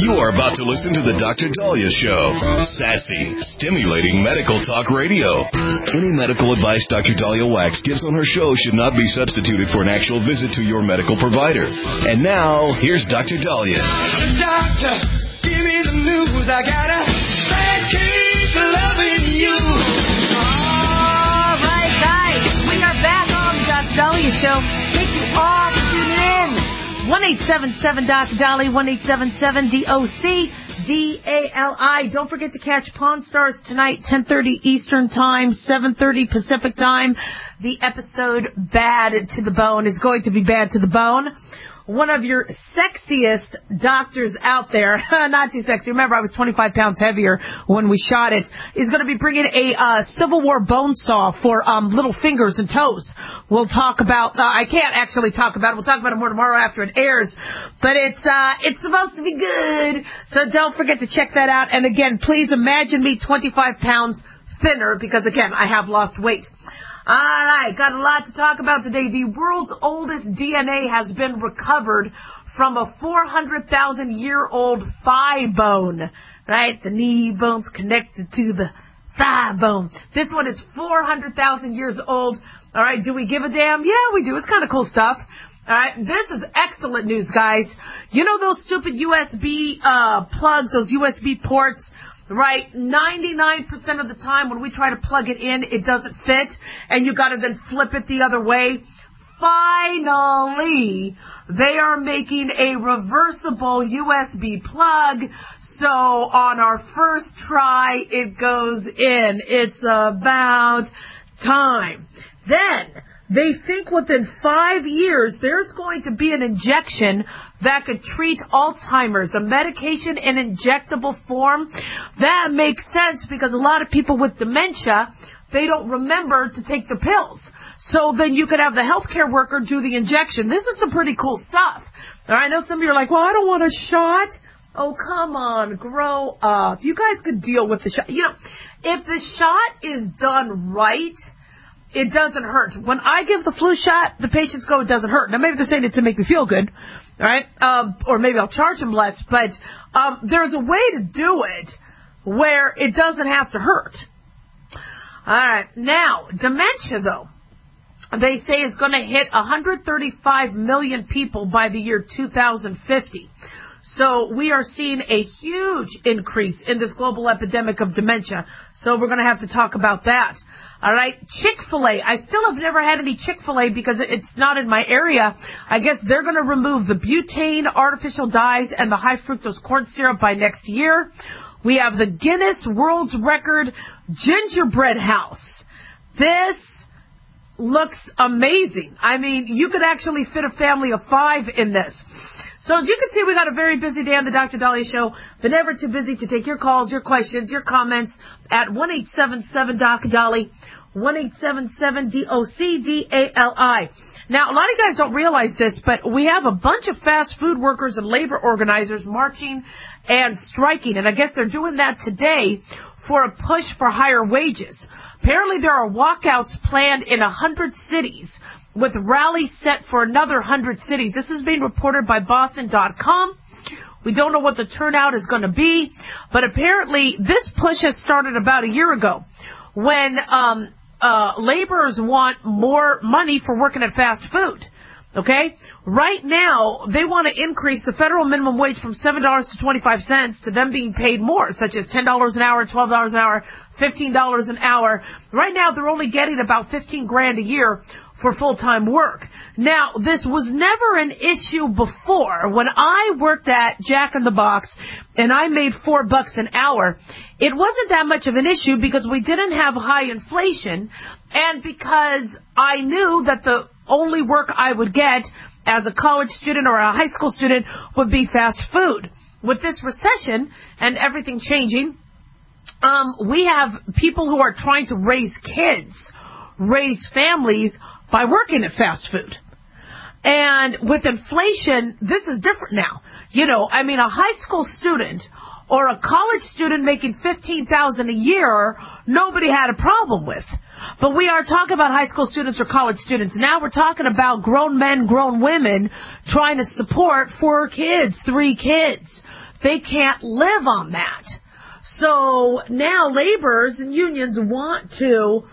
You are about to listen to the Dr. Dahlia Show. Sassy, stimulating medical talk radio. Any medical advice Dr. Dahlia Wax gives on her show should not be substituted for an actual visit to your medical provider. And now, here's Dr. Dahlia. Doctor, give me the news. I got a bad case of loving you. All right, guys. We are back on the Dr. Dahlia Show. Thank you all for tuning in. 1-877-Doc-Dolly, 1-877-DOC-DALI. Don't forget to catch Pawn Stars tonight, 10:30 Eastern Time, 7:30 Pacific Time. The episode Bad to the Bone is going to be bad to the bone. One of your sexiest doctors out there, not too sexy, remember I was 25 pounds heavier when we shot it, is going to be bringing a Civil War bone saw for little fingers and toes. We'll talk about, I can't actually talk about it, we'll talk about it more tomorrow after it airs, but it's supposed to be good, so don't forget to check that out. And again, please imagine me 25 pounds thinner, because again, I have lost weight. All right, got a lot to talk about today. The world's oldest DNA has been recovered from a 400,000-year-old thigh bone, right? The knee bone's connected to the thigh bone. This one is 400,000 years old. All right, do we give a damn? Yeah, we do. It's kind of cool stuff. All right, this is excellent news, guys. You know those stupid USB plugs, those USB ports? Right, 99% of the time when we try to plug it in, it doesn't fit, and you got to then flip it the other way. Finally, they are making a reversible USB plug, so on our first try, it goes in. It's about time. Then, they think within 5 years, there's going to be an injection that could treat Alzheimer's, a medication in injectable form. That makes sense because a lot of people with dementia, they don't remember to take the pills. So then you could have the healthcare worker do the injection. This is some pretty cool stuff. All right, I know some of you are like, well, I don't want a shot. Oh, come on, grow up. You guys could deal with the shot. You know, if the shot is done right, it doesn't hurt. When I give the flu shot, the patients go, it doesn't hurt. Now, maybe they're saying it to make me feel good, all right? Or maybe I'll charge them less. But there's a way to do it where it doesn't have to hurt. All right. Now, dementia, though, they say is going to hit 135 million people by the year 2050. So we are seeing a huge increase in this global epidemic of dementia. So we're going to have to talk about that. All right, Chick-fil-A. I still have never had any Chick-fil-A because it's not in my area. I guess they're going to remove the butane, artificial dyes, and the high fructose corn syrup by next year. We have the Guinness World Record Gingerbread House. This looks amazing. I mean, you could actually fit a family of 5 in this. So as you can see, we got a very busy day on the Dr. Dahlia Show, but never too busy to take your calls, your questions, your comments at 1-877-DOC-DOLLY, 1-877-DOC-DALI. Now, a lot of you guys don't realize this, but we have a bunch of fast food workers and labor organizers marching and striking, and I guess they're doing that today for a push for higher wages. Apparently, there are walkouts planned in 100 cities, with rallies set for another 100 cities. This is being reported by Boston.com. We don't know what the turnout is going to be, but apparently this push has started about a year ago when laborers want more money for working at fast food. Okay? Right now, they want to increase the federal minimum wage from $7 to 25 cents to them being paid more, such as $10 an hour, $12 an hour, $15 an hour. Right now, they're only getting about $15,000 a year for full-time work. Now, this was never an issue before. When I worked at Jack in the Box and I made $4 an hour, it wasn't that much of an issue because we didn't have high inflation and because I knew that the only work I would get as a college student or a high school student would be fast food. With this recession and everything changing, we have people who are trying to raise kids, raise families by working at fast food. And with inflation, this is different now. You know, I mean, a high school student or a college student making $15,000 a year, nobody had a problem with. But we are talking about high school students or college students. Now we're talking about grown men, grown women trying to support 4 kids, 3 kids, they can't live on that. So now laborers and unions want to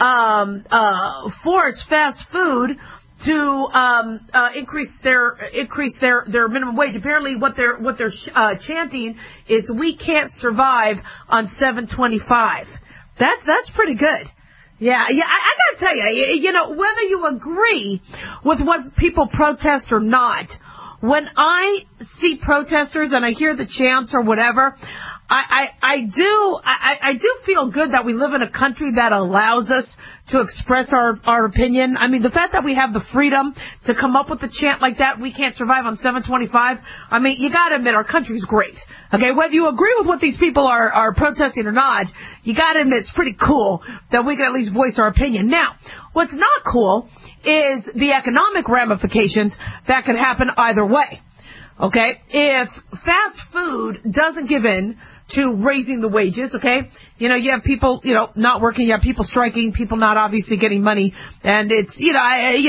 force fast food to increase their minimum wage. Apparently, what they're chanting is, "We can't survive on $7.25." That's pretty good. Yeah. I gotta tell you, whether you agree with what people protest or not, when I see protesters and I hear the chants or whatever, I do feel good that we live in a country that allows us to express our opinion. I mean, the fact that we have the freedom to come up with a chant like that, "We can't survive on $7.25," I mean, you gotta admit our country's great. Okay, whether you agree with what these people are protesting or not, you gotta admit it's pretty cool that we can at least voice our opinion. Now, what's not cool is the economic ramifications that could happen either way. Okay, if fast food doesn't give in to raising the wages, okay, you have people, not working, you have people striking, people not obviously getting money, and it's, we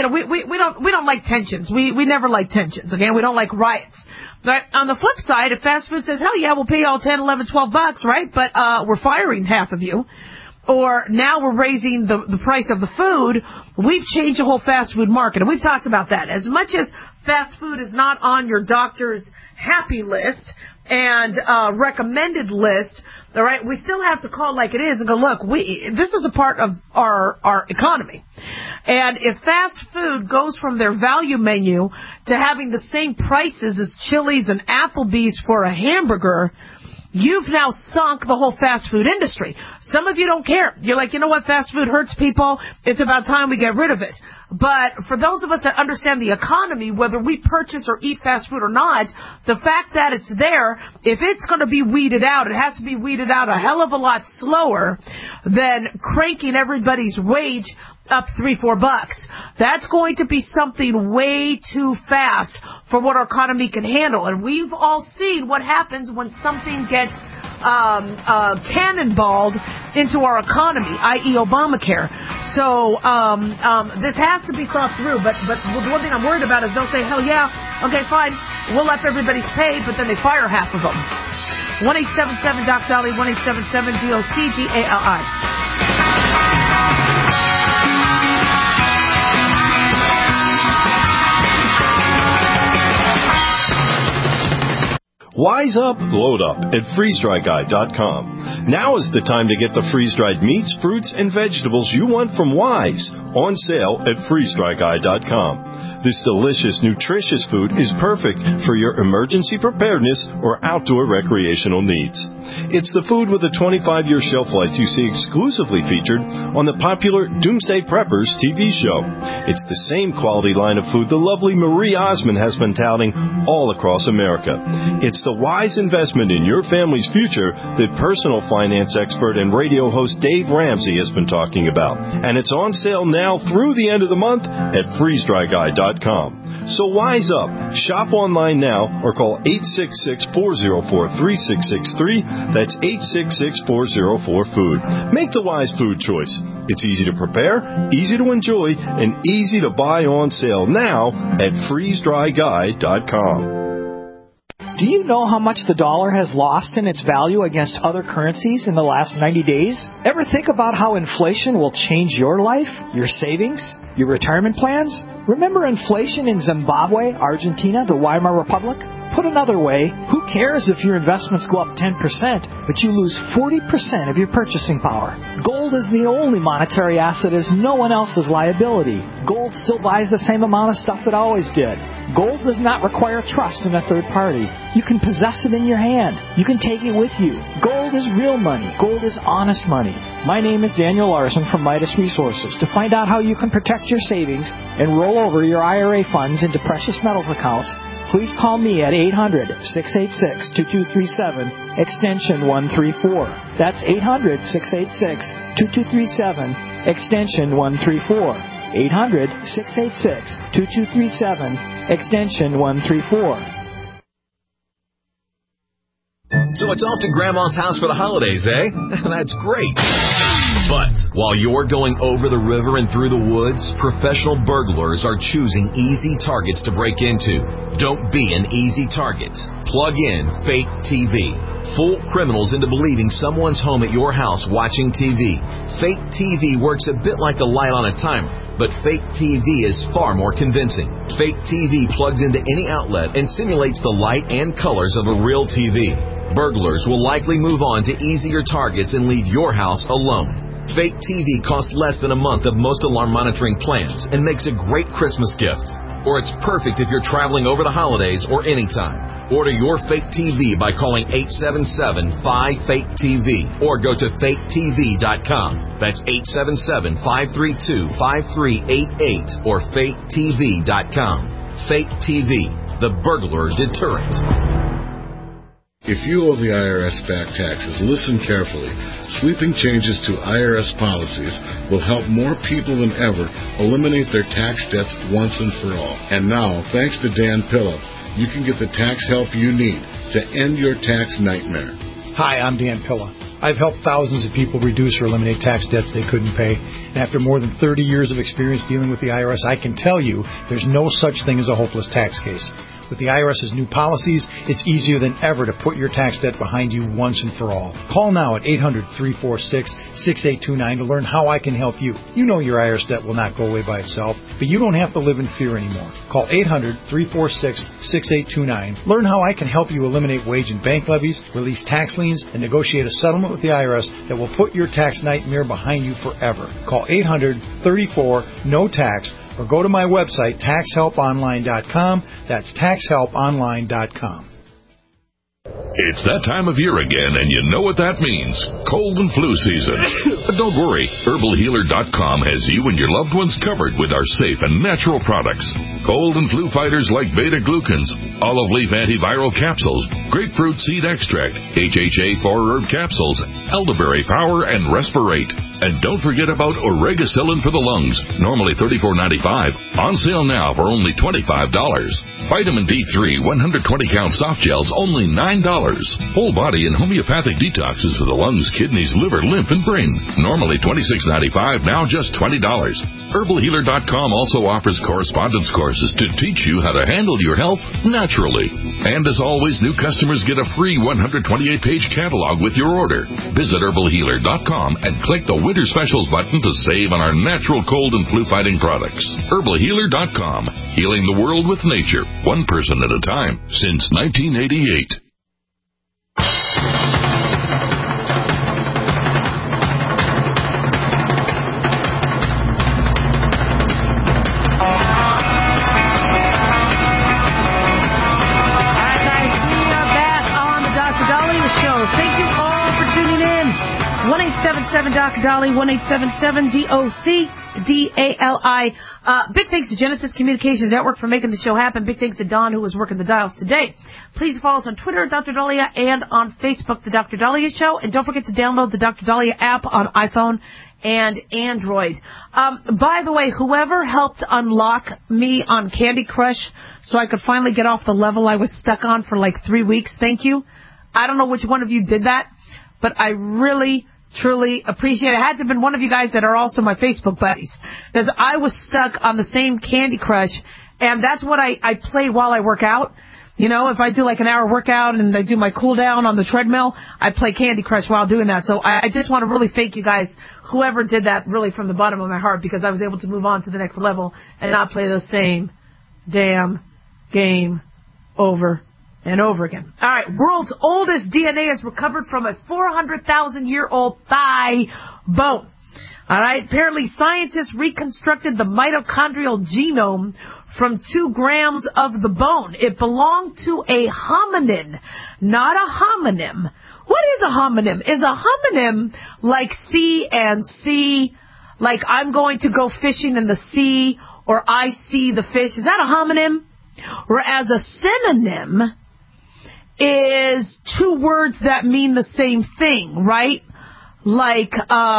don't like tensions. We never like tensions, okay, we don't like riots. But on the flip side, if fast food says, "Hell yeah, we'll pay you all $10, $11, $12, right? But we're firing half of you," or now we're raising the price of the food, we've changed the whole fast food market. And we've talked about that. As much as fast food is not on your doctor's happy list and recommended list, all right, we still have to call like it is and go, look, this is a part of our economy. And if fast food goes from their value menu to having the same prices as Chili's and Applebee's for a hamburger, you've now sunk the whole fast food industry. Some of you don't care. You're like, you know what, fast food hurts people. It's about time we get rid of it. But for those of us that understand the economy, whether we purchase or eat fast food or not, the fact that it's there, if it's going to be weeded out, it has to be weeded out a hell of a lot slower than cranking everybody's wage up $3-4. That's going to be something way too fast for what our economy can handle. And we've all seen what happens when something gets cannonballed into our economy, i.e. Obamacare. So this has to be thought through. But the one thing I'm worried about is they'll say, "Hell yeah, okay, fine, we'll up everybody's pay," but then they fire half of them. 1-877-DOC-DOLLY, 1-877-DOC-DALLI. Wise up, load up at freezedryguy.com. Now is the time to get the freeze-dried meats, fruits, and vegetables you want from Wise on sale at freezedryguy.com. This delicious, nutritious food is perfect for your emergency preparedness or outdoor recreational needs. It's the food with a 25-year shelf life you see exclusively featured on the popular Doomsday Preppers TV show. It's the same quality line of food the lovely Marie Osmond has been touting all across America. It's the wise investment in your family's future that personal finance expert and radio host Dave Ramsey has been talking about. And it's on sale now through the end of the month at freezedryguy.com. So wise up. Shop online now or call 866-404-3663. That's 866-404-FOOD. Make the wise food choice. It's easy to prepare, easy to enjoy, and easy to buy on sale now at freezedryguy.com. Do you know how much the dollar has lost in its value against other currencies in the last 90 days? Ever think about how inflation will change your life, your savings, your retirement plans? Remember inflation in Zimbabwe, Argentina, the Weimar Republic? Put another way, who cares if your investments go up 10%, but you lose 40% of your purchasing power? Gold is the only monetary asset as no one else's liability. Gold still buys the same amount of stuff it always did. Gold does not require trust in a third party. You can possess it in your hand. You can take it with you. Gold is real money. Gold is honest money. My name is Daniel Larson from Midas Resources. To find out how you can protect your savings and roll over your IRA funds into precious metals accounts, please call me at 800-686-2237, extension 134. That's 800-686-2237, extension 134. 800-686-2237, extension 134. So it's off to Grandma's house for the holidays, eh? That's great. But while you're going over the river and through the woods, professional burglars are choosing easy targets to break into. Don't be an easy target. Plug in fake TV. Fool criminals into believing someone's home at your house watching TV. Fake TV works a bit like the light on a timer, but fake TV is far more convincing. Fake TV plugs into any outlet and simulates the light and colors of a real TV. Burglars will likely move on to easier targets and leave your house alone. Fake TV costs less than a month of most alarm monitoring plans and makes a great Christmas gift. Or it's perfect if you're traveling over the holidays or anytime. Order your fake TV by calling 877-5FAKE-TV or go to faketv.com. That's 877-532-5388 or faketv.com. Fake TV, the burglar deterrent. If you owe the IRS back taxes, listen carefully. Sweeping changes to IRS policies will help more people than ever eliminate their tax debts once and for all. And now, thanks to Dan Pilla, you can get the tax help you need to end your tax nightmare. Hi, I'm Dan Pilla. I've helped thousands of people reduce or eliminate tax debts they couldn't pay. And after more than 30 years of experience dealing with the IRS, I can tell you there's no such thing as a hopeless tax case. With the IRS's new policies, it's easier than ever to put your tax debt behind you once and for all. Call now at 800-346-6829 to learn how I can help you. You know your IRS debt will not go away by itself, but you don't have to live in fear anymore. Call 800-346-6829. Learn how I can help you eliminate wage and bank levies, release tax liens, and negotiate a settlement with the IRS that will put your tax nightmare behind you forever. Call 800-34-NO-TAX. Or go to my website, taxhelponline.com. That's taxhelponline.com. It's that time of year again, and you know what that means. Cold and flu season. But don't worry. HerbalHealer.com has you and your loved ones covered with our safe and natural products. Cold and flu fighters like beta-glucans, olive leaf antiviral capsules, grapefruit seed extract, HHA 4-herb capsules, elderberry power, and respirate. And don't forget about Oregacillin for the lungs, normally $34.95. On sale now for only $25. Vitamin D3 120-count soft gels, only $9. Whole body and homeopathic detoxes for the lungs, kidneys, liver, lymph, and brain. Normally $26.95, now just $20. HerbalHealer.com also offers correspondence courses to teach you how to handle your health naturally. And as always, new customers get a free 128-page catalog with your order. Visit HerbalHealer.com and click the Winter Specials button to save on our natural cold and flu-fighting products. HerbalHealer.com, healing the world with nature, one person at a time, since 1988. Dr. Dolly, 1-877-DOC-DALI. Big thanks to Genesis Communications Network for making the show happen. Big thanks to Don, who was working the dials today. Please follow us on Twitter at Dr. Dahlia and on Facebook, The Dr. Dahlia Show. And don't forget to download the Dr. Dahlia app on iPhone and Android. By the way, whoever helped unlock me on Candy Crush so I could finally get off the level I was stuck on for like 3 weeks, thank you. I don't know which one of you did that, but I really truly appreciate it. It had to have been one of you guys that are also my Facebook buddies, because I was stuck on the same Candy Crush, and that's what I play while I work out. You know, if I do like an hour workout and I do my cool down on the treadmill, I play Candy Crush while doing that. So I just want to really thank you guys, whoever did that, really from the bottom of my heart, because I was able to move on to the next level and not play the same damn game over and over again. All right, world's oldest DNA is recovered from a 400,000-year-old thigh bone. All right, apparently scientists reconstructed the mitochondrial genome from 2 grams of the bone. It belonged to a hominin, not a homonym. What is a homonym? Is a homonym like C and C, like I'm going to go fishing in the sea, or I see the fish? Is that a homonym? Whereas a synonym is 2 words that mean the same thing, right? Like,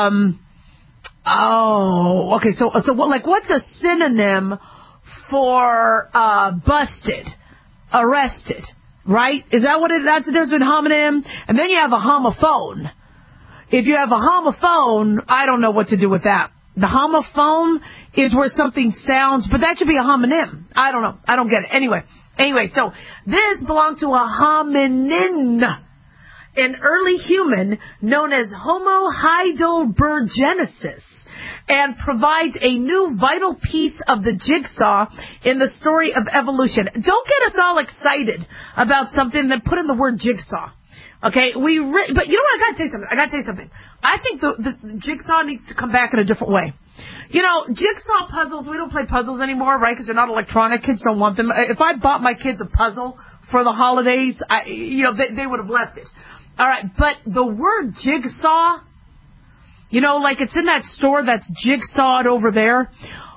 so what, like, what's a synonym for busted, arrested, right? Is that what that's the difference between homonym? And then you have a homophone. If you have a homophone, I don't know what to do with that. The homophone is where something sounds, but that should be a homonym. I don't know. I don't get it. Anyway, Anyway, so this belonged to a hominin, an early human known as Homo heidelbergensis, and provides a new vital piece of the jigsaw in the story of evolution. Don't get us all excited about something that put in the word jigsaw. Okay, but you know what? I gotta tell you something. I think the jigsaw needs to come back in a different way. You know, jigsaw puzzles, we don't play puzzles anymore, right? Because they're not electronic. Kids don't want them. If I bought my kids a puzzle for the holidays, they would have left it. All right, but the word jigsaw, you know, like it's in that store that's jigsawed over there.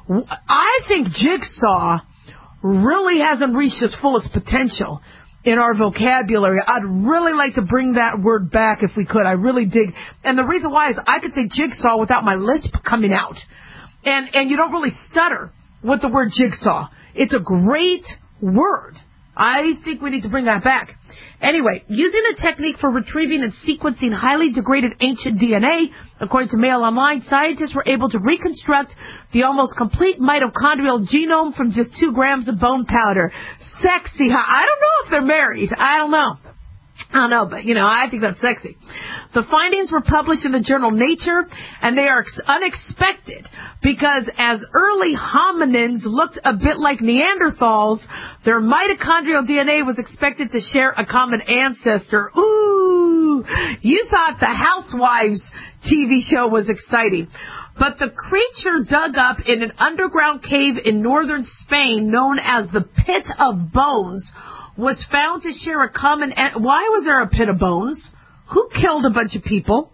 I think jigsaw really hasn't reached its fullest potential in our vocabulary. I'd really like to bring that word back if we could. I really dig. And the reason why is I could say jigsaw without my lisp coming out. And you don't really stutter with the word jigsaw. It's a great word. I think we need to bring that back. Anyway, using a technique for retrieving and sequencing highly degraded ancient DNA, according to Mail Online, scientists were able to reconstruct the almost complete mitochondrial genome from just 2 grams of bone powder. Sexy, huh? I don't know if they're married. I don't know, but, I think that's sexy. The findings were published in the journal Nature, and they are unexpected because as early hominins looked a bit like Neanderthals, their mitochondrial DNA was expected to share a common ancestor. Ooh, you thought the Housewives TV show was exciting. But the creature dug up in an underground cave in northern Spain known as the Pit of Bones was found to share a common... Why was there a pit of bones? Who killed a bunch of people?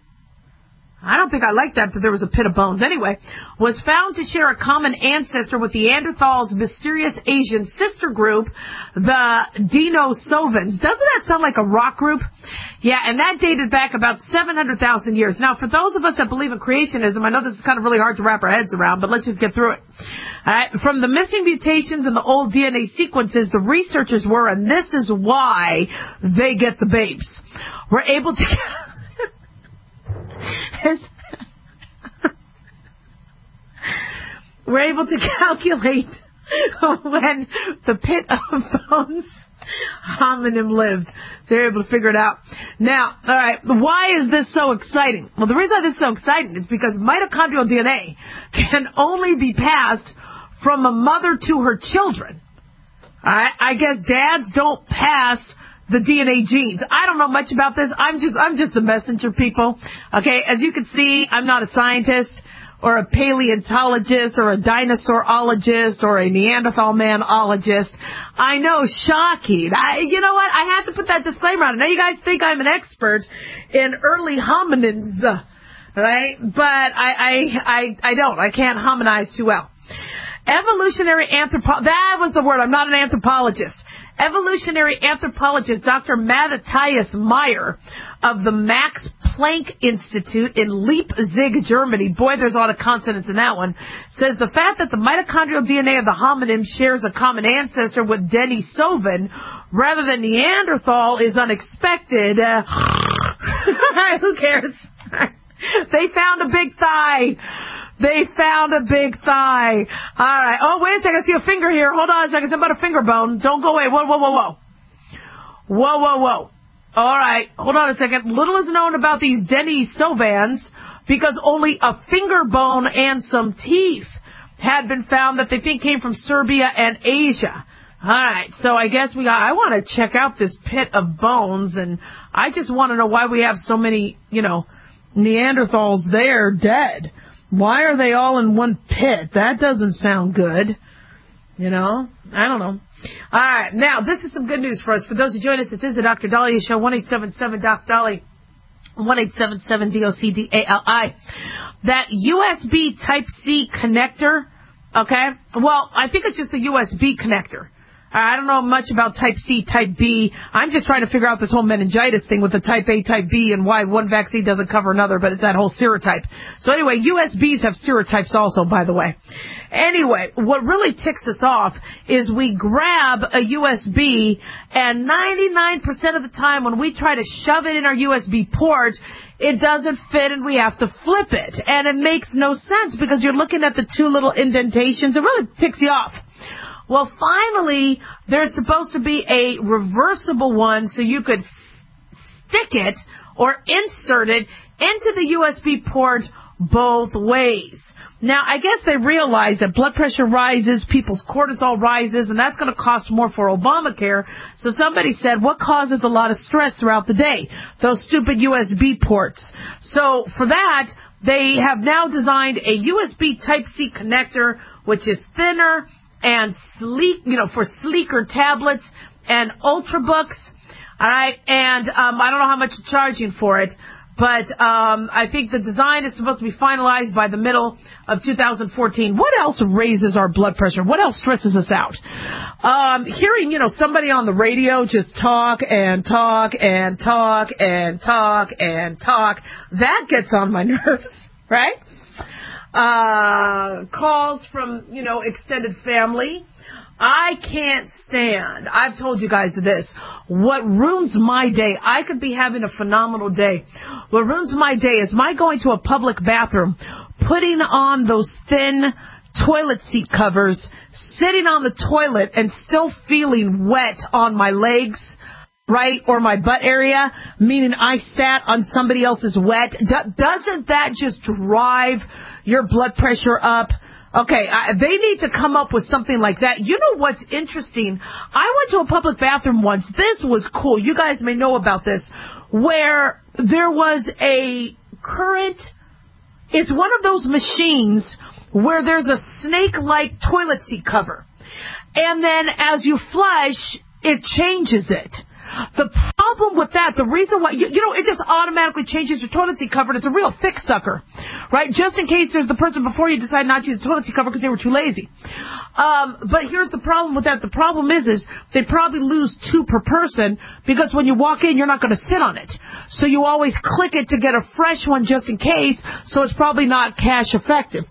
I don't think I like that there was a pit of bones. Anyway, was found to share a common ancestor with Neanderthals' mysterious Asian sister group, the Denisovans. Doesn't that sound like a rock group? Yeah, and that dated back about 700,000 years. Now, for those of us that believe in creationism, I know this is kind of really hard to wrap our heads around, but let's just get through it. All right, from the missing mutations in the old DNA sequences, the researchers were, and this is why they get the babes, were able to... We're able to calculate when the Pit of Bones hominin lived. They're able to figure it out. Now, all right, why is this so exciting? Well, the reason why this is so exciting is because mitochondrial DNA can only be passed from a mother to her children. All right, I guess dads don't pass the DNA genes. I don't know much about this. I'm just the messenger, people. Okay, as you can see, I'm not a scientist or a paleontologist or a dinosaurologist or a Neanderthal manologist. I know, shocking. You know what? I have to put that disclaimer on. I know you guys think I'm an expert in early hominins, right? But I don't. I can't hominize too well. Evolutionary that was the word. I'm not an anthropologist. Evolutionary anthropologist Dr. Matthias Meyer of the Max Planck Institute in Leipzig, Germany, boy, there's a lot of consonants in that one, says the fact that the mitochondrial DNA of the hominin shares a common ancestor with Denisovan rather than Neanderthal is unexpected. Who cares? They found a big thigh. They found a big thigh. All right. Oh, wait a second. I see a finger here. Hold on a second. It's about a finger bone. Don't go away. Whoa. All right. Hold on a second. Little is known about these Denisovans because only a finger bone and some teeth had been found that they think came from Serbia and Asia. All right. So I guess I want to check out this Pit of Bones, and I just want to know why we have so many, Neanderthals there dead. Why are they all in one pit? That doesn't sound good. I don't know. All right. Now, this is some good news for us. For those who join us, this is the Dr. Dahlia Show, 1-877-DOC-DOLLY, 1-877-DOCDALI. That USB Type-C connector, okay? Well, I think it's just the USB connector. I don't know much about Type C, Type B. I'm just trying to figure out this whole meningitis thing with the Type A, Type B, and why one vaccine doesn't cover another, but it's that whole serotype. So anyway, USBs have serotypes also, by the way. Anyway, what really ticks us off is we grab a USB, and 99% of the time when we try to shove it in our USB port, it doesn't fit and we have to flip it. And it makes no sense because you're looking at the two little indentations. It really ticks you off. Well, finally, there's supposed to be a reversible one so you could stick it or insert it into the USB port both ways. Now, I guess they realize that blood pressure rises, people's cortisol rises, and that's going to cost more for Obamacare. So somebody said, what causes a lot of stress throughout the day? Those stupid USB ports. So for that, they have now designed a USB Type-C connector, which is thinner and sleek, for sleeker tablets and Ultrabooks. All right, and I don't know how much you're charging for it, but I think the design is supposed to be finalized by the middle of 2014. What else raises our blood pressure? What else stresses us out? Hearing, somebody on the radio just talk and talk and talk and talk and talk, that gets on my nerves, right? Calls from, extended family. I can't stand, I've told you guys this, what ruins my day, I could be having a phenomenal day. What ruins my day is my going to a public bathroom, putting on those thin toilet seat covers, sitting on the toilet and still feeling wet on my legs, right, or my butt area, meaning I sat on somebody else's wet. Doesn't that just drive your blood pressure up? Okay, they need to come up with something like that. You know what's interesting? I went to a public bathroom once. This was cool. You guys may know about this, where there was a current. It's one of those machines where there's a snake-like toilet seat cover. And then as you flush, it changes it. The problem with that, the reason why, it just automatically changes your toilet seat cover, and it's a real thick sucker, right? Just in case there's the person before you decide not to use the toilet seat cover because they were too lazy. But here's the problem with that. The problem is they probably lose 2 per person because when you walk in, you're not going to sit on it. So you always click it to get a fresh one just in case, so it's probably not cost effective.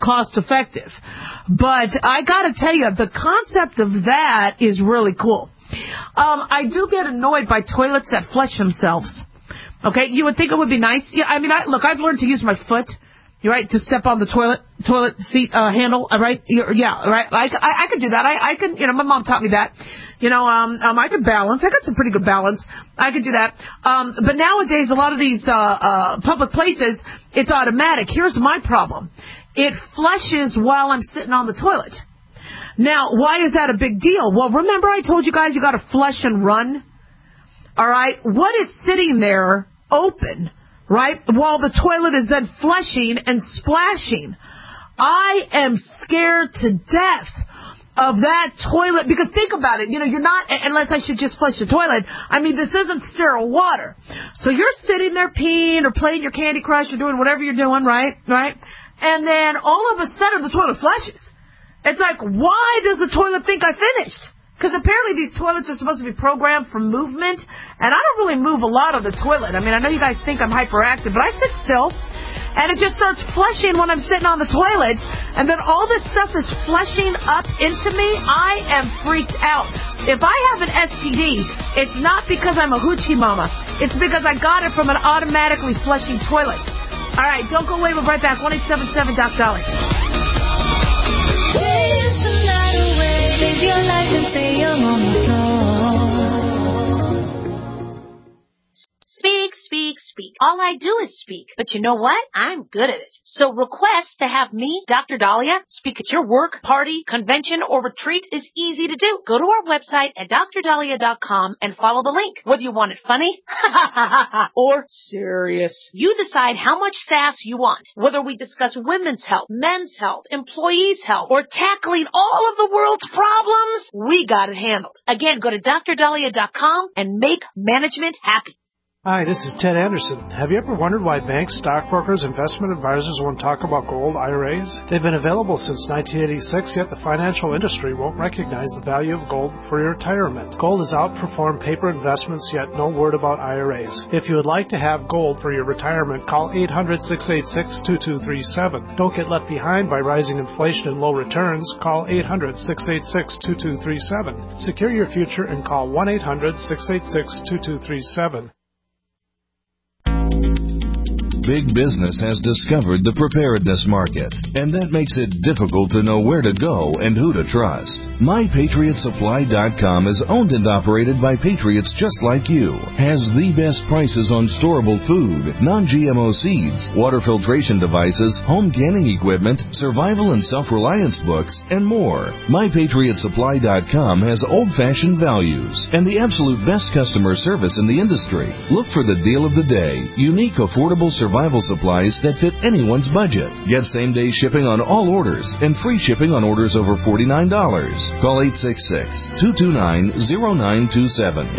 But I got to tell you, the concept of that is really cool. I do get annoyed by toilets that flush themselves. Okay, you would think it would be nice. Yeah, I mean, I've learned to use my foot, right, to step on the toilet seat handle, right? Yeah, right. I could do that. I could, my mom taught me that. I could balance. I got some pretty good balance. I could do that. But nowadays, a lot of these public places, it's automatic. Here's my problem: it flushes while I'm sitting on the toilet. Now, why is that a big deal? Well, remember I told you guys you got to flush and run? All right? What is sitting there open, right, while the toilet is then flushing and splashing? I am scared to death of that toilet, because think about it, you're not, unless I should just flush the toilet, I mean, this isn't sterile water. So you're sitting there peeing or playing your Candy Crush or doing whatever you're doing, right? And then all of a sudden the toilet flushes. It's like, why does the toilet think I finished? Because apparently these toilets are supposed to be programmed for movement, and I don't really move a lot on the toilet. I mean, I know you guys think I'm hyperactive, but I sit still, and it just starts flushing when I'm sitting on the toilet, and then all this stuff is flushing up into me. I am freaked out. If I have an STD, it's not because I'm a hoochie mama. It's because I got it from an automatically flushing toilet. All right, don't go away. We'll be right back. 1-877-DOC-DOLLY. Live your life and stay young on the floor. Speak, speak, speak. All I do is speak. But you know what? I'm good at it. So request to have me, Dr. Dahlia, speak at your work, party, convention, or retreat is easy to do. Go to our website at drdahlia.com and follow the link. Whether you want it funny or serious, you decide how much sass you want. Whether we discuss women's health, men's health, employees' health, or tackling all of the world's problems, we got it handled. Again, go to drdahlia.com and make management happy. Hi, this is Ted Anderson. Have you ever wondered why banks, stockbrokers, investment advisors won't talk about gold IRAs? They've been available since 1986, yet the financial industry won't recognize the value of gold for your retirement. Gold has outperformed paper investments, yet no word about IRAs. If you would like to have gold for your retirement, call 800-686-2237. Don't get left behind by rising inflation and low returns. Call 800-686-2237. Secure your future and call 1-800-686-2237. big business has discovered the preparedness market, and that makes it difficult to know where to go and who to trust. MyPatriotSupply.com is owned and operated by patriots just like you, has the best prices on storable food, non-GMO seeds, water filtration devices, home canning equipment, survival and self-reliance books, and more. MyPatriotSupply.com has old-fashioned values and the absolute best customer service in the industry. Look for the deal of the day, unique affordable survival supplies that fit anyone's budget. Get same-day shipping on all orders and free shipping on orders over $49. Call 866-229-0927,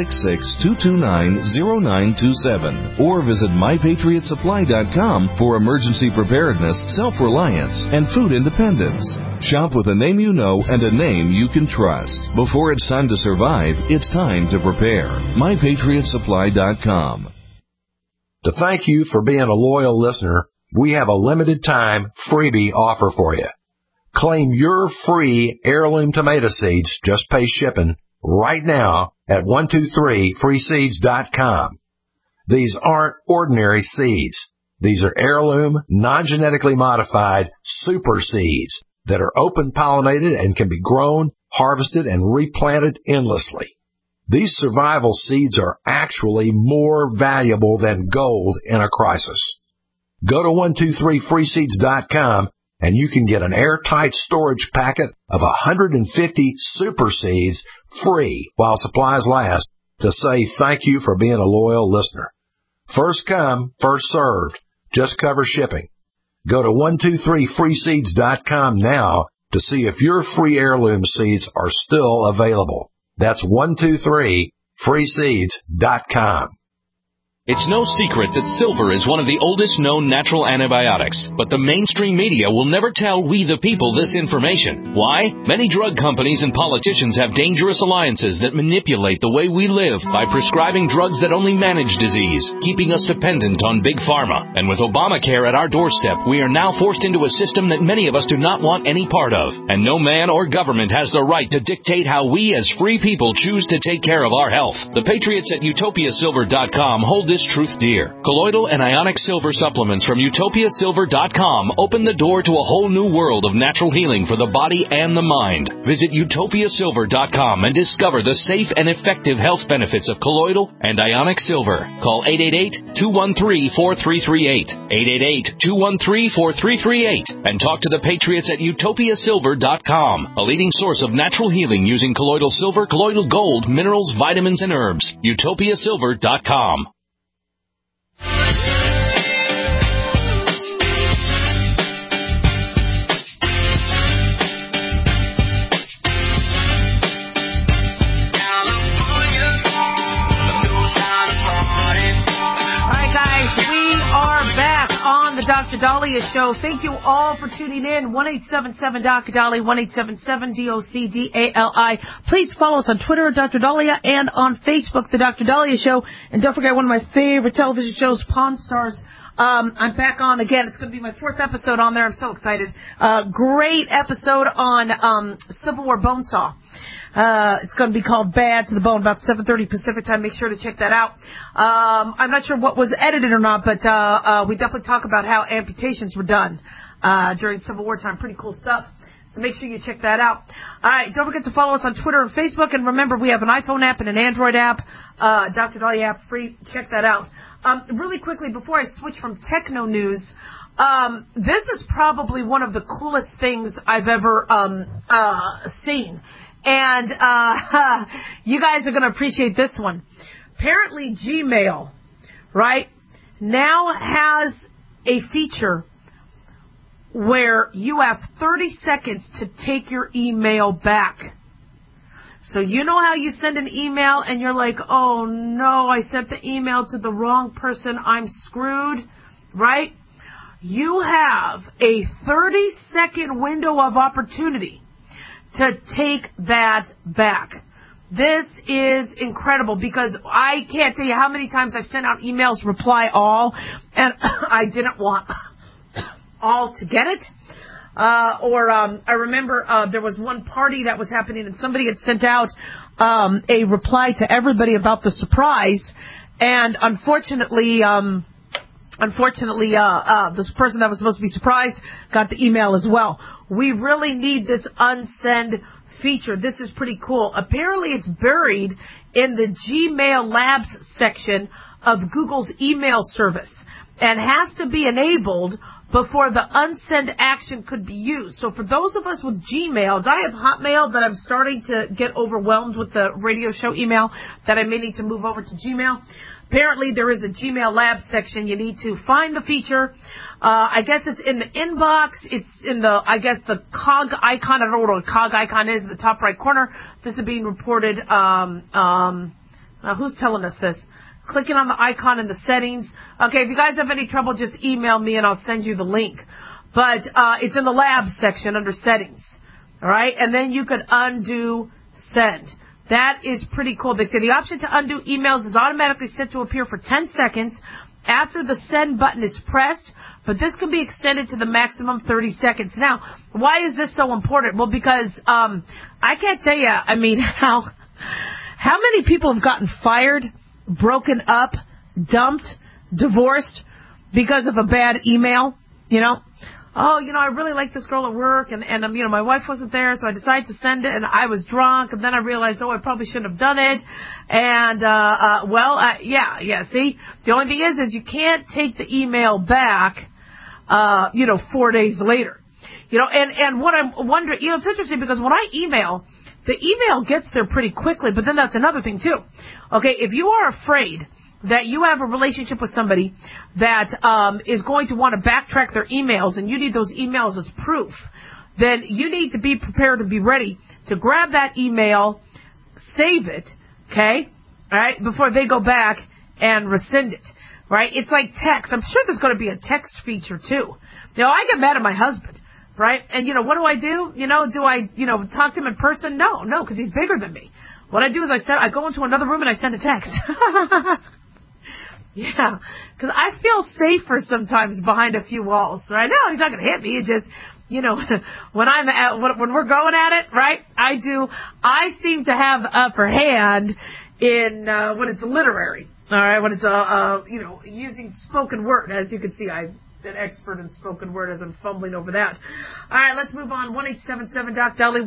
866-229-0927, or visit MyPatriotSupply.com for emergency preparedness, self-reliance, and food independence. Shop with a name you know and a name you can trust. Before it's time to survive, it's time to prepare. MyPatriotSupply.com. To thank you for being a loyal listener, we have a limited time freebie offer for you. Claim your free heirloom tomato seeds, just pay shipping, right now at 123freeseeds.com. These aren't ordinary seeds. These are heirloom, non-genetically modified super seeds that are open-pollinated and can be grown, harvested, and replanted endlessly. These survival seeds are actually more valuable than gold in a crisis. Go to 123freeseeds.com and you can get an airtight storage packet of 150 super seeds free while supplies last to say thank you for being a loyal listener. First come, first served. Just cover shipping. Go to 123freeseeds.com now to see if your free heirloom seeds are still available. That's 123freeseeds.com. It's no secret that silver is one of the oldest known natural antibiotics, but the mainstream media will never tell we the people this information. Why? Many drug companies and politicians have dangerous alliances that manipulate the way we live by prescribing drugs that only manage disease, keeping us dependent on big pharma. And with Obamacare at our doorstep, we are now forced into a system that many of us do not want any part of. And no man or government has the right to dictate how we as free people choose to take care of our health. The patriots at utopiasilver.com hold this truth dear. Colloidal and ionic silver supplements from utopiasilver.com open the door to a whole new world of natural healing for the body and the mind. Visit utopiasilver.com and discover the safe and effective health benefits of colloidal and ionic silver. Call 888-213-4338, 888-213-4338, and talk to the patriots at utopiasilver.com, a leading source of natural healing using colloidal silver, colloidal gold, minerals, vitamins, and herbs. utopiasilver.com. Dr. Dahlia Show. Thank you all for tuning in. 1-877-Dr. Dahlia, 1-877-DOCDALI. Please follow us on Twitter, Dr. Dahlia, and on Facebook, The Dr. Dahlia Show. And don't forget one of my favorite television shows, Pawn Stars. I'm back on again. It's going to be my 4th episode on there. I'm so excited. Great episode on Civil War Bonesaw. It's going to be called Bad to the Bone, about 7:30 Pacific time. Make sure to check that out. I'm not sure what was edited or not, but we definitely talk about how amputations were done during Civil War time. Pretty cool stuff. So make sure you check that out. All right, don't forget to follow us on Twitter and Facebook. And remember, we have an iPhone app and an Android app, Dr. Dahlia app free. Check that out. Really quickly, before I switch from techno news, this is probably one of the coolest things I've ever seen. And you guys are going to appreciate this one. Apparently Gmail, right, now has a feature where you have 30 seconds to take your email back. So you know how you send an email and you're like, oh no, I sent the email to the wrong person, I'm screwed, right? You have a 30-second window of opportunity to take that back. This is incredible because I can't tell you how many times I've sent out emails, reply all, and I didn't want all to get it. I remember there was one party that was happening and somebody had sent out a reply to everybody about the surprise, and unfortunately Unfortunately, this person that was supposed to be surprised got the email as well. We really need this unsend feature. This is pretty cool. Apparently, it's buried in the Gmail Labs section of Google's email service and has to be enabled before the unsend action could be used. So for those of us with Gmails, I have Hotmail that I'm starting to get overwhelmed with the radio show email that I may need to move over to Gmail. Apparently there is a Gmail Labs section. You need to find the feature. I guess it's in the inbox. It's in the, I guess, the cog icon. I don't know what a cog icon is in the top right corner. This is being reported. Who's telling us this? Clicking on the icon in the settings. Okay, if you guys have any trouble, just email me and I'll send you the link. But it's in the Labs section under settings. All right, and then you could undo send. That is pretty cool. They say the option to undo emails is automatically set to appear for 10 seconds after the send button is pressed, but this can be extended to the maximum 30 seconds. Now, why is this so important? Well, because I can't tell you, I mean, how many people have gotten fired, broken up, dumped, divorced because of a bad email, you know? Oh, you know, I really like this girl at work, and you know, my wife wasn't there, so I decided to send it, and I was drunk, and then I realized, I probably shouldn't have done it, and, yeah, see? The only thing is you can't take the email back, 4 days later. You know, and what I'm wondering, you know, it's interesting because when I email, the email gets there pretty quickly, but then that's another thing, too. Okay, if you are afraid that you have a relationship with somebody that is going to want to backtrack their emails and you need those emails as proof, then you need to be prepared to be ready to grab that email, save it, okay, all right, before they go back and rescind it, right? It's like text. I'm sure there's going to be a text feature, too. You know, I get mad at my husband, right? And, you know, what do? You know, do I, talk to him in person? No, because he's bigger than me. What I do is I go into another room and I send a text. Yeah, because I feel safer sometimes behind a few walls. Right? No, he's not going to hit me. It just, when we're going at it, right? I seem to have the upper hand in when it's literary. All right, when it's using spoken word. As you can see, I'm an expert in spoken word as I'm fumbling over that. All right, let's move on. 1-877-DOC-DALI,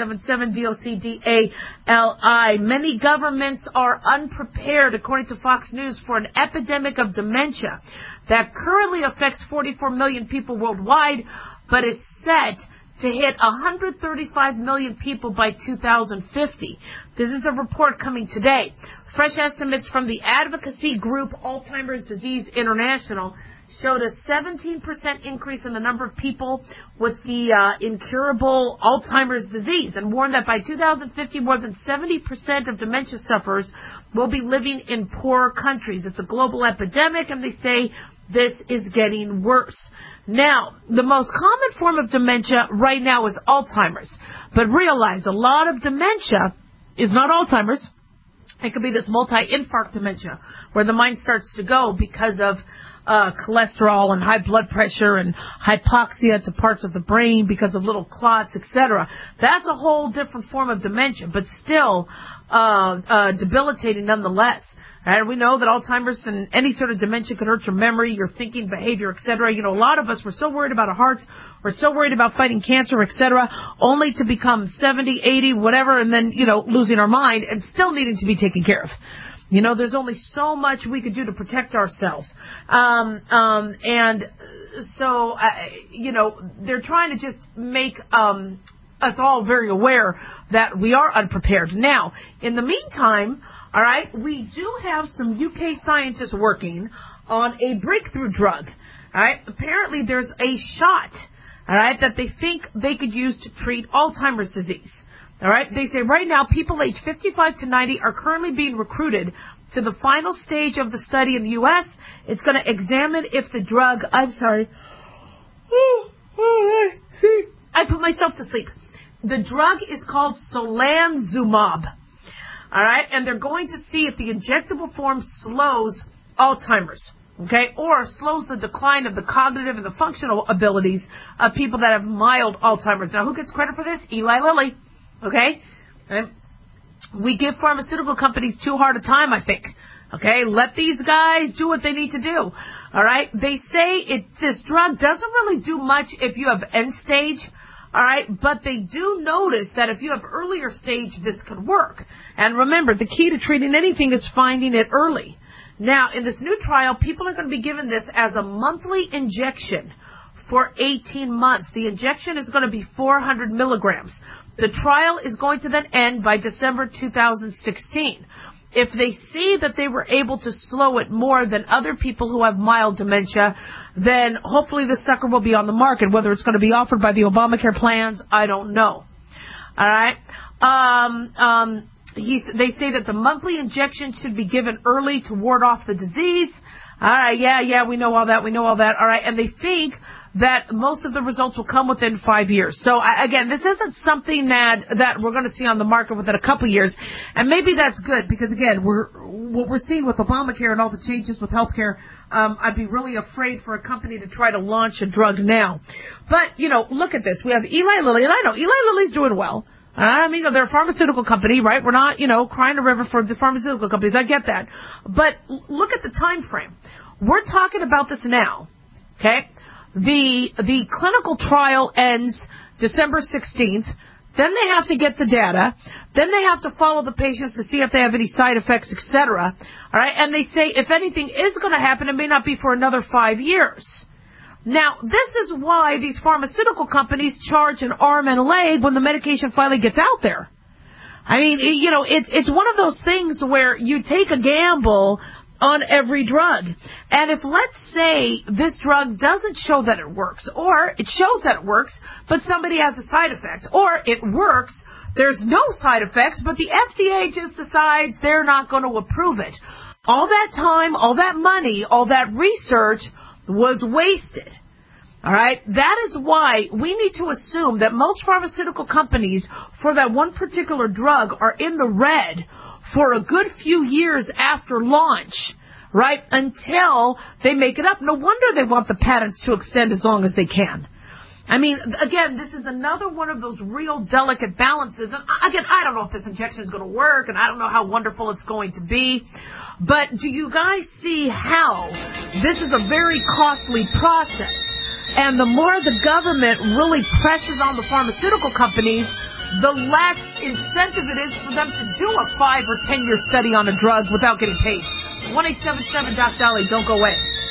1-877-DOC-DALI. Many governments are unprepared, according to Fox News, for an epidemic of dementia that currently affects 44 million people worldwide, but is set to hit 135 million people by 2050. This is a report coming today. Fresh estimates from the advocacy group Alzheimer's Disease International showed a 17% increase in the number of people with the incurable Alzheimer's disease and warned that by 2050, more than 70% of dementia sufferers will be living in poor countries. It's a global epidemic, and they say this is getting worse. Now, the most common form of dementia right now is Alzheimer's. But realize a lot of dementia is not Alzheimer's. It could be this multi-infarct dementia where the mind starts to go because of cholesterol and high blood pressure and hypoxia to parts of the brain because of little clots, etc. That's a whole different form of dementia, but still debilitating nonetheless. And we know that Alzheimer's and any sort of dementia could hurt your memory, your thinking, behavior, etc. You know, a lot of us, we're so worried about our hearts, we're so worried about fighting cancer, etc., only to become 70, 80, whatever, and then, losing our mind and still needing to be taken care of. You know, there's only so much we could do to protect ourselves. And so, they're trying to just make us all very aware that we are unprepared. Now, in the meantime, all right, we do have some UK scientists working on a breakthrough drug. All right, apparently there's a shot, all right, that they think they could use to treat Alzheimer's disease. All right, they say right now people aged 55 to 90 are currently being recruited to the final stage of the study in the U.S. It's going to examine if the drug, I put myself to sleep. The drug is called Solanzumab. All right, and they're going to see if the injectable form slows Alzheimer's, okay, or slows the decline of the cognitive and the functional abilities of people that have mild Alzheimer's. Now, who gets credit for this? Eli Lilly, okay? And we give pharmaceutical companies too hard a time, I think. Okay, let these guys do what they need to do. All right, they say this drug doesn't really do much if you have end stage. All right, but they do notice that if you have earlier stage, this could work. And remember, the key to treating anything is finding it early. Now, in this new trial, people are going to be given this as a monthly injection for 18 months. The injection is going to be 400 milligrams. The trial is going to then end by December 2016. If they see that they were able to slow it more than other people who have mild dementia, then hopefully this sucker will be on the market. Whether it's going to be offered by the Obamacare plans, I don't know. All right. They say that the monthly injection should be given early to ward off the disease. All right. Yeah, we know all that. All right. And they think that most of the results will come within 5 years. So, again, this isn't something that we're going to see on the market within a couple years. And maybe that's good because, again, what we're seeing with Obamacare and all the changes with healthcare, I'd be really afraid for a company to try to launch a drug now. But, look at this. We have Eli Lilly, and I know Eli Lilly's doing well. I mean, they're a pharmaceutical company, right? We're not, crying a river for the pharmaceutical companies. I get that. But look at the time frame. We're talking about this now, okay? The clinical trial ends December 16th. Then they have to get the data. Then they have to follow the patients to see if they have any side effects, etc. All right, and they say if anything is going to happen, it may not be for another 5 years. Now, this is why these pharmaceutical companies charge an arm and a leg when the medication finally gets out there. I mean, it's one of those things where you take a gamble on every drug. And if, let's say, this drug doesn't show that it works, or it shows that it works, but somebody has a side effect, or it works, there's no side effects, but the FDA just decides they're not going to approve it. All that time, all that money, all that research was wasted. All right? That is why we need to assume that most pharmaceutical companies for that one particular drug are in the red for a good few years after launch, right, until they make it up. No wonder they want the patents to extend as long as they can. I mean, again, this is another one of those real delicate balances. And again, I don't know if this injection is going to work, and I don't know how wonderful it's going to be. But do you guys see how this is a very costly process? And the more the government really presses on the pharmaceutical companies, the less incentive it is for them to do a 5 or 10 year study on a drug without getting paid. 1-877-DOC-DOLLY. Don't go away.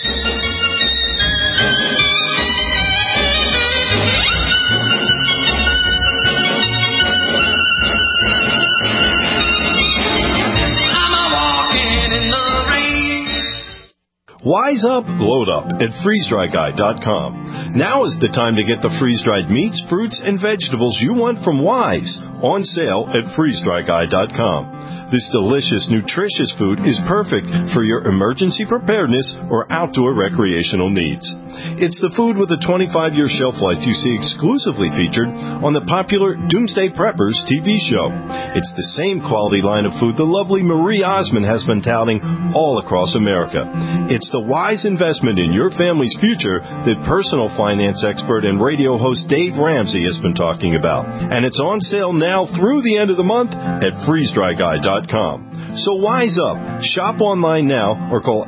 Wise up, load up at freezedryguy.com. Now is the time to get the freeze-dried meats, fruits, and vegetables you want from Wise on sale at freezedryguy.com. This delicious, nutritious food is perfect for your emergency preparedness or outdoor recreational needs. It's the food with a 25-year shelf life you see exclusively featured on the popular Doomsday Preppers TV show. It's the same quality line of food the lovely Marie Osmond has been touting all across America. It's the wise investment in your family's future that personal finance expert and radio host Dave Ramsey has been talking about. And it's on sale now through the end of the month at freezedryguy.com. So wise up. Shop online now or call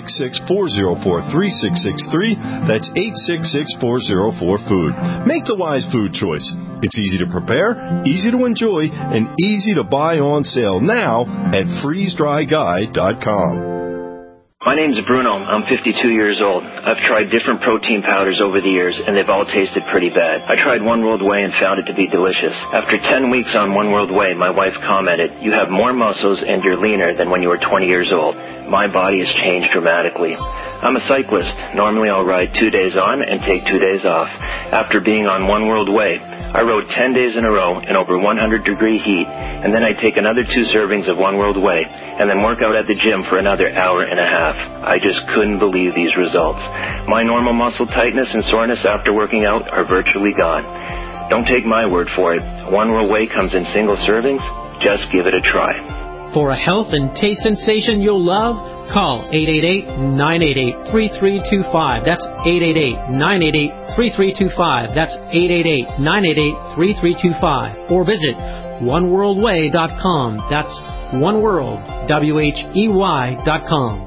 866-404-3663. That's 866-404-FOOD. Make the wise food choice. It's easy to prepare, easy to enjoy, and easy to buy on sale now at freezedryguy.com. My name's Bruno. I'm 52 years old. I've tried different protein powders over the years, and they've all tasted pretty bad. I tried One World Whey and found it to be delicious. After 10 weeks on One World Whey, my wife commented, "You have more muscles and you're leaner than when you were 20 years old." My body has changed dramatically. I'm a cyclist. Normally I'll ride 2 days on and take 2 days off. After being on One World Whey, I rode 10 days in a row in over 100-degree heat, and then I take another 2 servings of One World Whey, and then work out at the gym for another hour and a half. I just couldn't believe these results. My normal muscle tightness and soreness after working out are virtually gone. Don't take my word for it. One World Whey comes in single servings. Just give it a try. For a health and taste sensation you'll love, call 888-988-3325. That's 888-988-3325. That's 888-988-3325. Or visit oneworldway.com. That's oneworldwhey.com.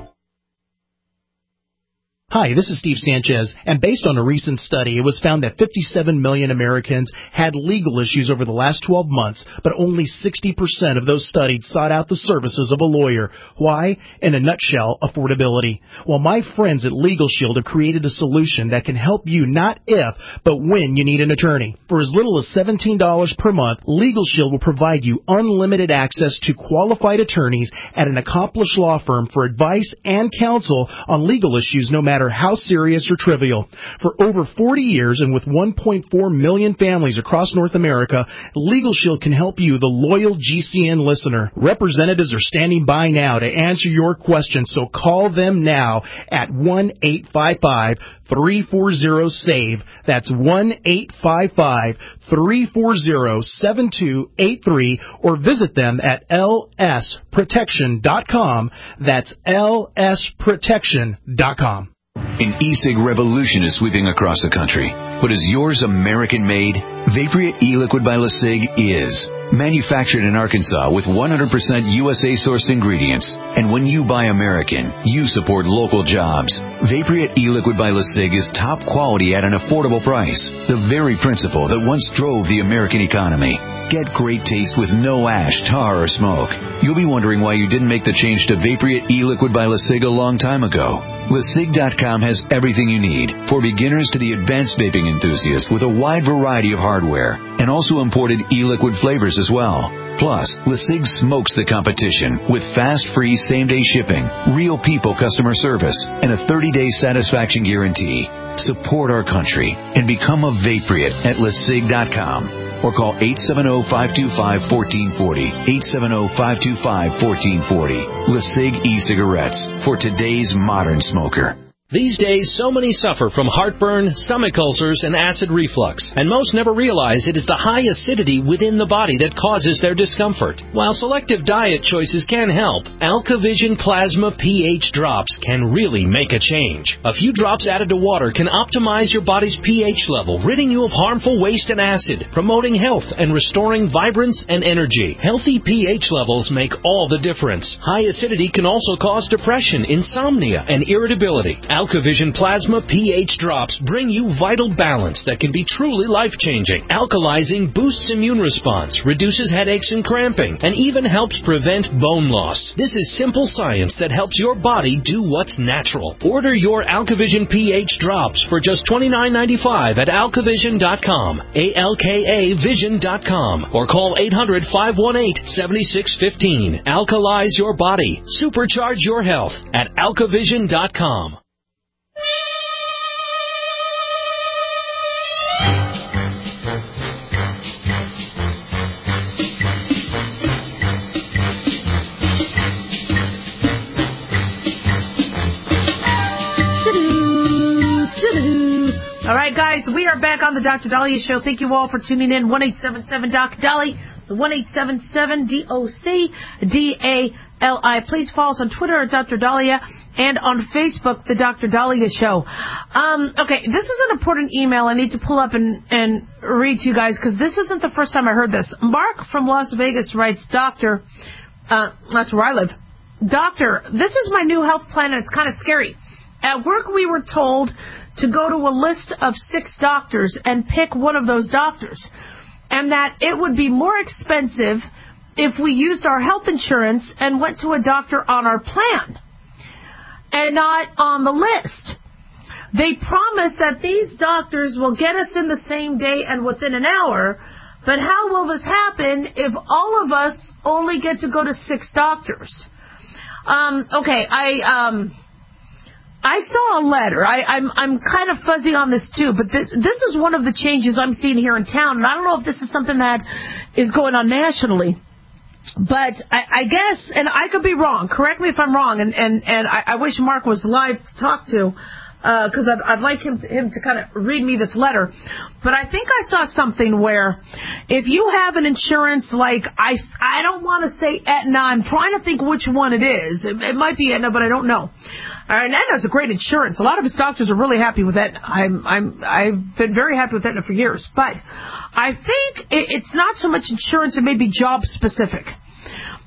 Hi, this is Steve Sanchez, and based on a recent study, it was found that 57 million Americans had legal issues over the last 12 months, but only 60% of those studied sought out the services of a lawyer. Why? In a nutshell, affordability. Well, my friends at Legal Shield have created a solution that can help you not if, but when you need an attorney. For as little as $17 per month, Legal Shield will provide you unlimited access to qualified attorneys at an accomplished law firm for advice and counsel on legal issues, no matter how serious or trivial. For over 40 years and with 1.4 million families across North America, Legal Shield can help you, the loyal GCN listener. Representatives are standing by now to answer your questions, so call them now at 1-855-340-SAVE. That's 1-855-340-7283, or visit them at lsprotection.com. That's lsprotection.com. An e-cig revolution is sweeping across the country. But is yours American-made? Vaporeat e-liquid by LeSig is. Manufactured in Arkansas with 100% USA-sourced ingredients. And when you buy American, you support local jobs. Vaporeat e-liquid by LeSig is top quality at an affordable price. The very principle that once drove the American economy. Get great taste with no ash, tar, or smoke. You'll be wondering why you didn't make the change to Vaporeat e-liquid by LeSig a long time ago. LeSig.com has everything you need, for beginners to the advanced vaping enthusiast, with a wide variety of hardware, and also imported e-liquid flavors as well. Plus, LeSig smokes the competition with fast, free, same-day shipping, real people customer service, and a 30-day satisfaction guarantee. Support our country and become a Vaporeat at LeSig.com, or call 870-525-1440, 870-525-1440. LeSig e-cigarettes for today's modern smoker. These days, so many suffer from heartburn, stomach ulcers, and acid reflux, and most never realize it is the high acidity within the body that causes their discomfort. While selective diet choices can help, AlkaVision Plasma pH drops can really make a change. A few drops added to water can optimize your body's pH level, ridding you of harmful waste and acid, promoting health and restoring vibrance and energy. Healthy pH levels make all the difference. High acidity can also cause depression, insomnia, and irritability. AlkaVision Plasma pH drops bring you vital balance that can be truly life-changing. Alkalizing boosts immune response, reduces headaches and cramping, and even helps prevent bone loss. This is simple science that helps your body do what's natural. Order your AlkaVision pH drops for just $29.95 at alkavision.com, ALKAvision.com, or call 800-518-7615. Alkalize your body. Supercharge your health at alkavision.com. All right, guys, we are back on the Dr. Dahlia Show. Thank you all for tuning in. 1-877-DOC-DALI, the 1-877-DOC-DALI. Please follow us on Twitter at Dr. Dahlia and on Facebook, the Dr. Dahlia Show. Okay, this is an important email I need to pull up and read to you guys, because this isn't the first time I heard this. Mark from Las Vegas writes, Doctor, that's where I live. Doctor, this is my new health plan, and it's kind of scary. At work, we were told to go to a list of 6 doctors and pick one of those doctors, and that it would be more expensive if we used our health insurance and went to a doctor on our plan and not on the list. They promise that these doctors will get us in the same day and within an hour, but how will this happen if all of us only get to go to 6 doctors? I saw a letter. I'm kind of fuzzy on this too, but this is one of the changes I'm seeing here in town, and I don't know if this is something that is going on nationally. But I guess, and I could be wrong. Correct me if I'm wrong, and I wish Mark was live to talk to, because I'd like him to kind of read me this letter. But I think I saw something where if you have an insurance like, I don't want to say Aetna, I'm trying to think which one it is. It might be Aetna, but I don't know. And Aetna's a great insurance. A lot of his doctors are really happy with Aetna. I've been very happy with Aetna for years. But I think it's not so much insurance, it may be job specific.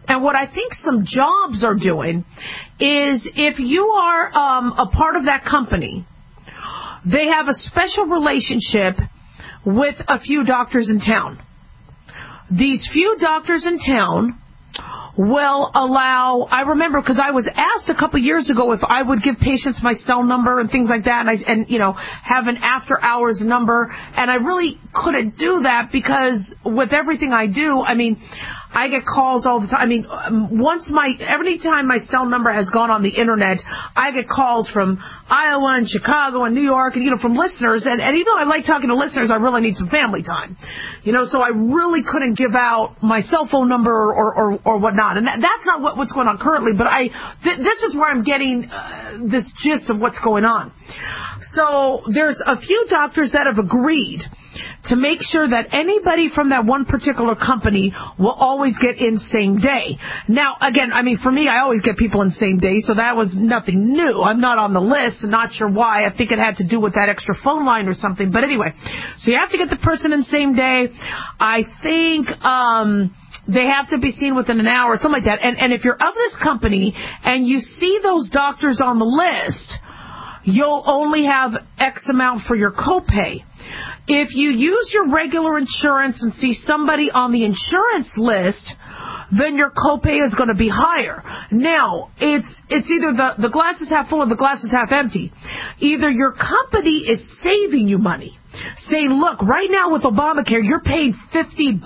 And what I think some jobs are doing is if you are a part of that company, they have a special relationship with a few doctors in town. These few doctors in town will allow, I remember because I was asked a couple years ago if I would give patients my cell number and things like that, and have an after hours number, and I really couldn't do that because with everything I do, I mean, I get calls all the time. I mean, every time my cell number has gone on the internet, I get calls from Iowa and Chicago and New York and, from listeners. And even though I like talking to listeners, I really need some family time. So I really couldn't give out my cell phone number or whatnot. And that's not what's going on currently, but this is where I'm getting this gist of what's going on. So there's a few doctors that have agreed to make sure that anybody from that one particular company will always get in same day. Now, again, I mean, for me, I always get people in same day, so that was nothing new. I'm not on the list, not sure why. I think it had to do with that extra phone line or something. But anyway, so you have to get the person in same day. I think they have to be seen within an hour, something like that. And if you're of this company and you see those doctors on the list, you'll only have X amount for your copay. If you use your regular insurance and see somebody on the insurance list, then your copay is going to be higher. Now, it's either the glass is half full or the glass is half empty. Either your company is saving you money, saying, look, right now with Obamacare, you're paying $50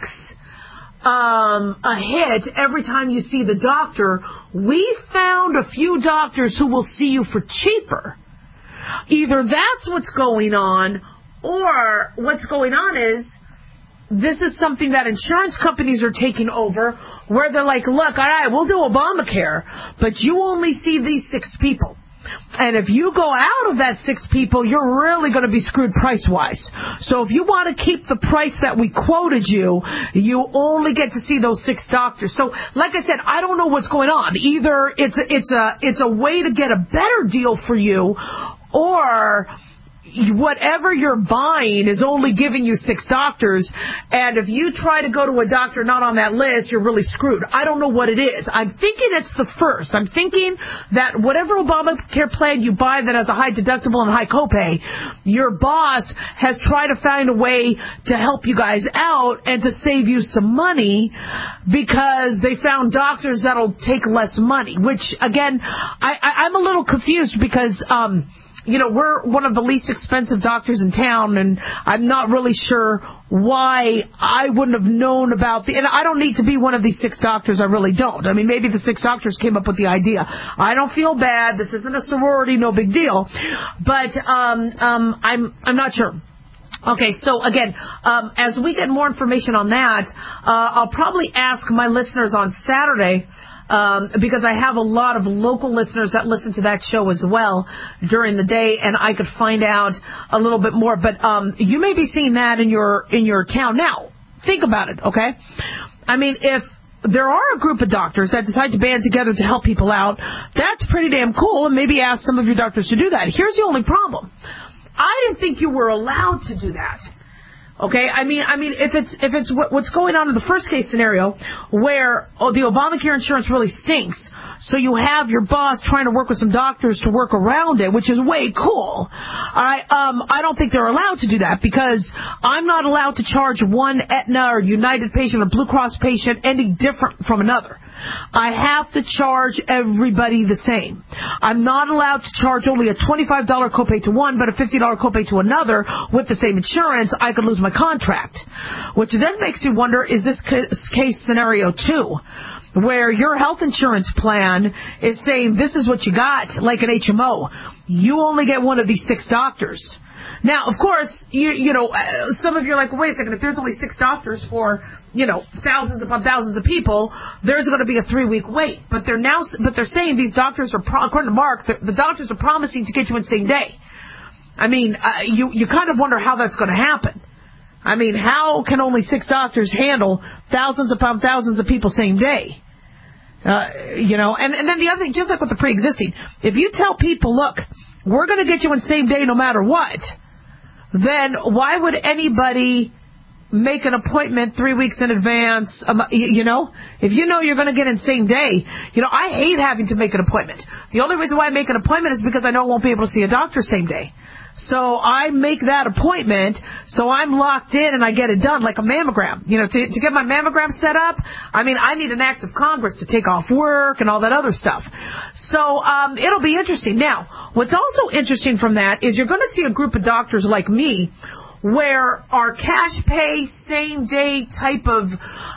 a hit every time you see the doctor. We found a few doctors who will see you for cheaper. Either that's what's going on, or what's going on is this is something that insurance companies are taking over, where they're like, look, all right, we'll do Obamacare, but you only see these 6 people. And if you go out of that 6 people, you're really going to be screwed price-wise. So if you want to keep the price that we quoted you, you only get to see those 6 doctors. So, like I said, I don't know what's going on. Either it's a way to get a better deal for you, or whatever you're buying is only giving you 6 doctors, and if you try to go to a doctor not on that list, you're really screwed. I don't know what it is. I'm thinking it's the first. I'm thinking that whatever Obamacare plan you buy that has a high deductible and high copay, your boss has tried to find a way to help you guys out and to save you some money because they found doctors that'll take less money, which, again, I'm a little confused because we're one of the least expensive doctors in town, and I'm not really sure why I wouldn't have known about and I don't need to be one of these 6 doctors. I really don't. I mean, maybe the 6 doctors came up with the idea. I don't feel bad. This isn't a sorority, no big deal. But I'm not sure. Okay, so again, as we get more information on that, I'll probably ask my listeners on Saturday, because I have a lot of local listeners that listen to that show as well during the day, and I could find out a little bit more. But you may be seeing that in your town. Now, think about it, okay? I mean, if there are a group of doctors that decide to band together to help people out, that's pretty damn cool, and maybe ask some of your doctors to do that. Here's the only problem. I didn't think you were allowed to do that. Okay, I mean, if it's what's going on in the first case scenario, where the Obamacare insurance really stinks, so you have your boss trying to work with some doctors to work around it, which is way cool. I don't think they're allowed to do that, because I'm not allowed to charge one Aetna or United patient or Blue Cross patient any different from another. I have to charge everybody the same. I'm not allowed to charge only a $25 copay to one, but a $50 copay to another with the same insurance. I could lose my contract. Which then makes you wonder, is this case scenario 2, where your health insurance plan is saying this is what you got, like an HMO. You only get one of these 6 doctors. Now, of course, some of you are like, well, wait a second, if there's only 6 doctors for, thousands upon thousands of people, there's going to be a 3-week wait. But they're saying these doctors are, according to Mark, the doctors are promising to get you in same day. I mean, you kind of wonder how that's going to happen. I mean, how can only 6 doctors handle thousands upon thousands of people same day? And then the other thing, just like with the pre-existing, if you tell people, look, we're going to get you in same day no matter what, then why would anybody make an appointment 3 weeks in advance. You know, if you know you're going to get in same day, you know, I hate having to make an appointment. The only reason why I make an appointment is because I know I won't be able to see a doctor same day. So I make that appointment, so I'm locked in and I get it done, like a mammogram. You know, to get my mammogram set up, I mean, I need an act of Congress to take off work and all that other stuff. So it'll be interesting. Now, what's also interesting from that is you're going to see a group of doctors like me where our cash pay, same day type of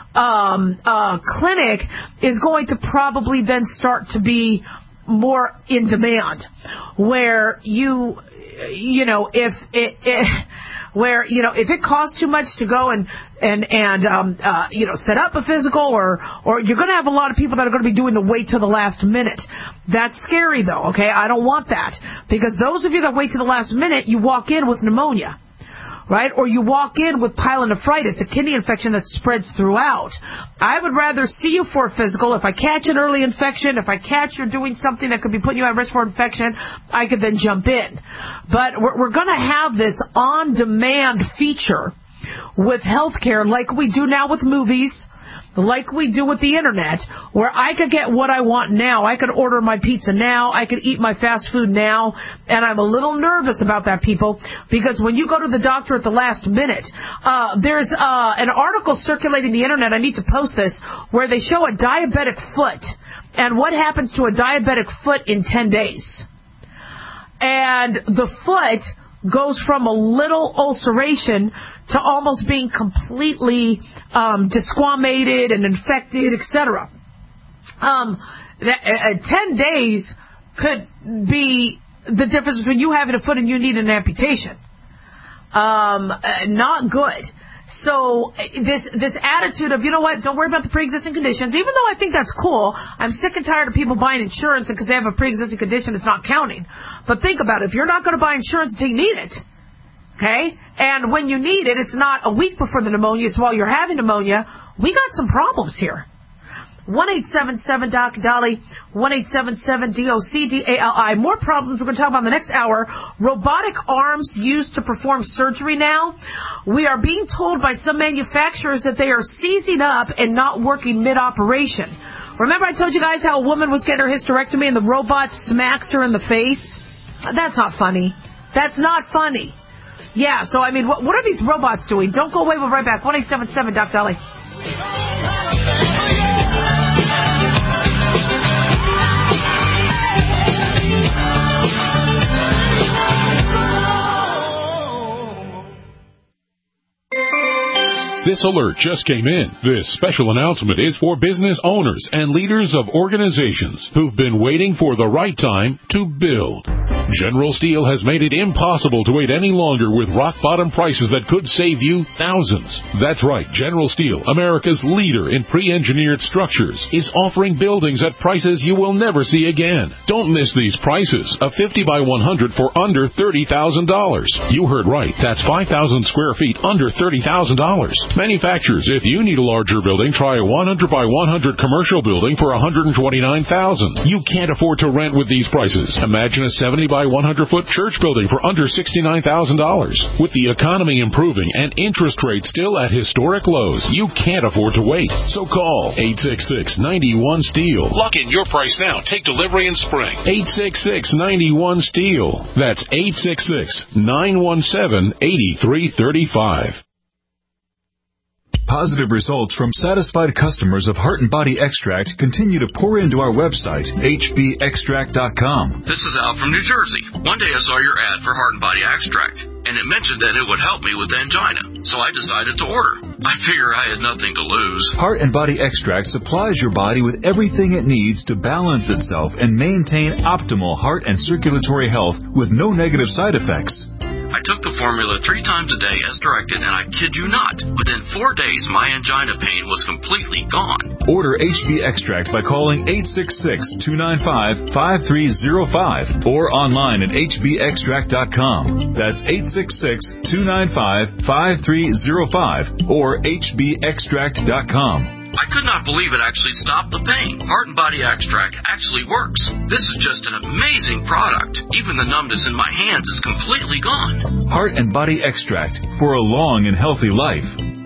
clinic is going to probably then start to be more in demand, where you know, if it costs too much to go and you know, set up a physical, or you're going to have a lot of people that are going to be doing the wait till the last minute. That's scary though, okay? I don't want that, because those of you that wait till the last minute, you walk in with pneumonia, right? Or you walk in with pyelonephritis, a kidney infection that spreads throughout. I would rather see you for a physical. If I catch an early infection, if I catch you're doing something that could be putting you at risk for infection, I could then jump in. But we're going to have this on-demand feature with healthcare like we do now with movies, like we do with the internet, where I could get what I want now. I could order my pizza now. I could eat my fast food now. And I'm a little nervous about that, people, because when you go to the doctor at the last minute, there's an article circulating the internet, I need to post this, where they show a diabetic foot and what happens to a diabetic foot in 10 days. And the foot goes from a little ulceration to almost being completely desquamated and infected, etc. 10 days could be the difference between you having a foot and you need an amputation. Not good. So this attitude of, you know what, don't worry about the pre-existing conditions, even though I think that's cool, I'm sick and tired of people buying insurance because they have a pre-existing condition, it's not counting. But think about it, if you're not going to buy insurance until you need it, okay, and when you need it, it's not a week before the pneumonia, it's while you're having pneumonia, we got some problems here. 1-877-DOC-DOLLY, 1-877-DOC-DALI. More problems we're going to talk about in the next hour. Robotic arms used to perform surgery now. We are being told by some manufacturers that they are seizing up and not working mid-operation. Remember I told you guys how a woman was getting her hysterectomy and the robot smacks her in the face? That's not funny. That's not funny. Yeah, so I mean, what are these robots doing? Don't go away, we'll be right back. 1-877-DOC-DOLLY. This alert just came in. This special announcement is for business owners and leaders of organizations who've been waiting for the right time to build. General Steel has made it impossible to wait any longer with rock-bottom prices that could save you thousands. That's right, General Steel, America's leader in pre-engineered structures, is offering buildings at prices you will never see again. Don't miss these prices. A 50 by 100 for under $30,000. You heard right. That's 5,000 square feet under $30,000. Manufacturers, if you need a larger building, try a 100 by 100 commercial building for $129,000. You can't afford to rent with these prices. Imagine a 70 by 100-foot church building for under $69,000. With the economy improving and interest rates still at historic lows, you can't afford to wait. So call 866-91-STEEL. Lock in your price now. Take delivery in spring. 866-91-STEEL. That's 866-917-8335. Positive results from satisfied customers of Heart and Body Extract continue to pour into our website, hbextract.com. This is Al from New Jersey. One day I saw your ad for Heart and Body Extract, and it mentioned that it would help me with angina, so I decided to order. I figure I had nothing to lose. Heart and Body Extract supplies your body with everything it needs to balance itself and maintain optimal heart and circulatory health with no negative side effects. I took the formula 3 times a day as directed, and I kid you not, within 4 days my angina pain was completely gone. Order HB Extract by calling 866-295-5305 or online at hbextract.com. That's 866-295-5305 or hbextract.com. I could not believe it actually stopped the pain. Heart and Body Extract actually works. This is just an amazing product. Even the numbness in my hands is completely gone. Heart and Body Extract for a long and healthy life.